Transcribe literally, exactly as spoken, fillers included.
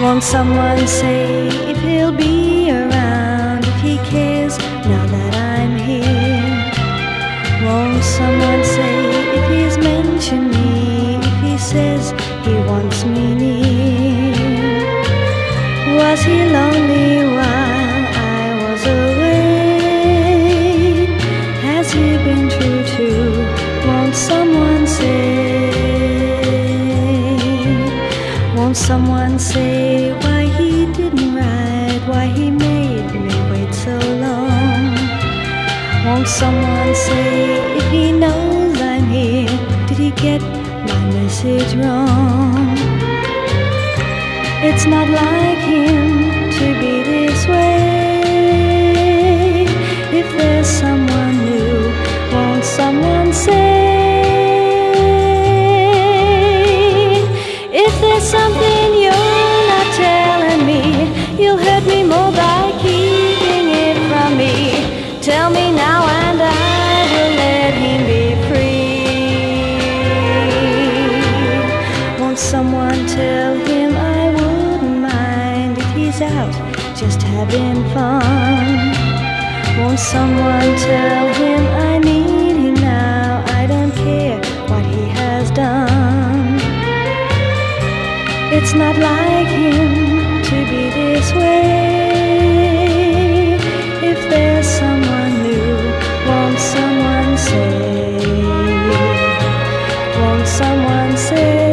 Won't someone say if he'll be around, if he cares now that I'm here? Won't someone say if he's mentioned me, if he says he wants me near? Was he lonely while I was away? Has he been true too? Won't someone say? Won't someone say why he didn't write, why he made me wait so long? Won't someone say if he knows I'm here, did he get my message wrong? It's not like him to be this way. If there's someone new, won't someone say? If there's something you're not telling me, you'll hurt me more by keeping it from me. Tell me now and I will let him be free. Won't someone tell him I wouldn't mind if he's out just having fun? Won't someone tell him I need him now, I don't care what he has done? It's not like him to be this way. If there's someone new, won't someone say? Won't someone say?